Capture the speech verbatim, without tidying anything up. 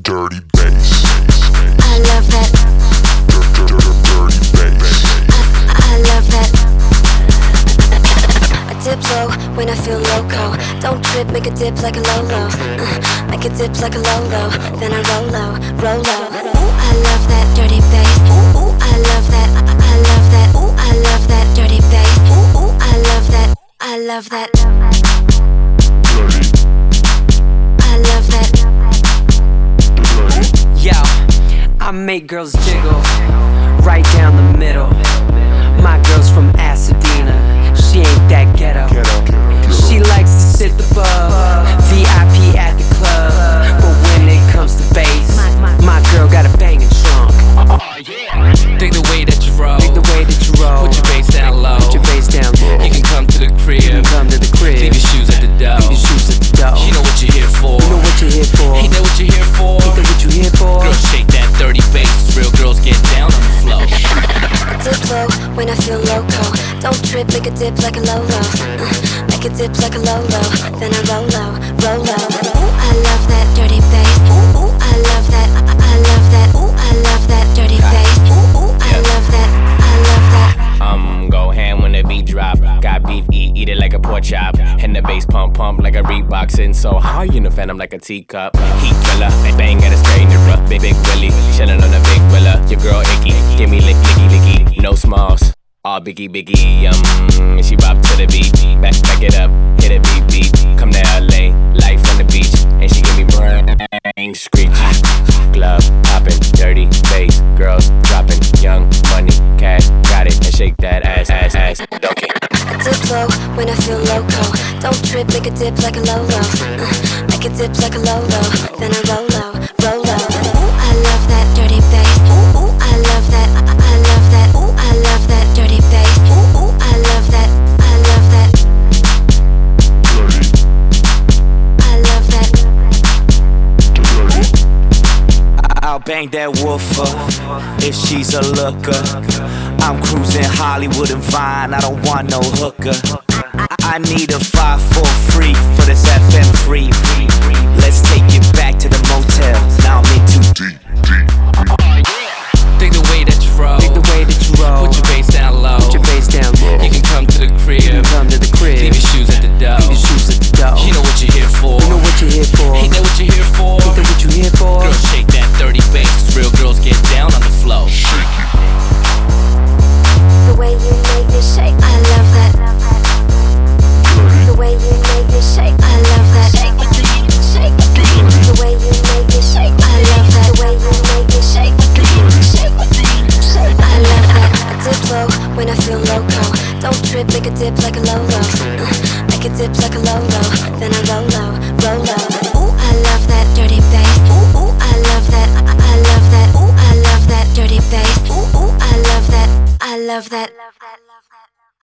dirty bass. I love that. Dirty bass. I, I love that. I dip low when I feel loco. Don't trip, make a dip like a Lolo. Uh, make a dip like a Lolo. Then I roll low, roll low. Ooh, I love that dirty bass. Ooh, ooh, I love that. I, I love that. Ooh, I love that dirty bass. Ooh, ooh, I love that. I love that. I love that. Yo, I make girls jiggle right down the middle. My girl's from Pasadena, she ain't that ghetto. She likes to sit above, V I P at the club. But when it comes to bass, my girl got a banging trunk. Dig the way that you roll, Dig the way that you roll, put your bass down low. Put your bass down low. You can come to the crib, You can come to the crib. leave your shoes at the door. Leave your shoes at the door. She know what you're here for. You know what you're here for. Ain't that what you're here for? Ain't that what you here for? Girls shake that dirty bass. Real girls get down on the floor. I dip low when I feel loco. Don't trip, make a dip like a Lolo. Uh, make a dip like a Lolo. Then I roll low, roll low. Ooh, I love that dirty bass. Ooh, ooh, I love that. I, I love that. Ooh, I love that dirty bass. Ooh, ooh, I love that. I love that. Um, go ham when the beat drop. Got beef, eat, eat it like a pork chop. And the bass pump, pump like a Reebok. Sitting so hard, you know, phantom like a teacup. Heat thriller, bang, bang at a straight rough. Big, big Willie, chillin' on a big willa. Your girl icky, give me lick, licky, licky. No smalls, all biggie, biggie. Um, she bop to the beat. Back, back it up, hit it beat, beat. Come to L A, life on the beach. And she give me brain screech. Glove poppin', dirty bass. Girls dropping, young money, cash, got it. And shake that ass, ass, ass, donkey. I dip low when I feel loco. Don't trip, make a dip like a Lolo. Uh, make a dip like a Lolo. Then I roll low, roll low. Ooh, I love that dirty bass. Ooh, ooh, I love that. I, I love that. Ooh, I love that dirty bass. Ooh, ooh, I love that. I love that. I love that. I'll bang that woofer if she's a looker. I'm cruising Hollywood and Vine, I don't want no hooker. I need a five for free for this F M free. Let's take it back to the motel. Now I'm in too deep. Dig the way that you roll, Dig the way that you roll. put your bass down low. Put your bass down low. You can come to the crib, You can come to the crib. leave your shoes at the door. Leave your shoes at the door. She know what you're here for. You know what you're here for. Ain't that what you're here for? Ain't that what you here for? Girls shake that dirty bass. Real girls get down on the floor. The way you make me shake, I love that. The way you make me shake, I love that. Shake, shake. The way you make me shake, I love that. The way you make me shake, shake, shake. I love that. I dip low when I feel loco. Don't trip, make a dip like a Lolo. Uh, make a dip like a Lolo. Then I roll low, roll low. Ooh, I love that dirty bass. Ooh, ooh, I love that. I, I love that. Ooh, I love that dirty bass. Ooh, ooh, I love that. I love that.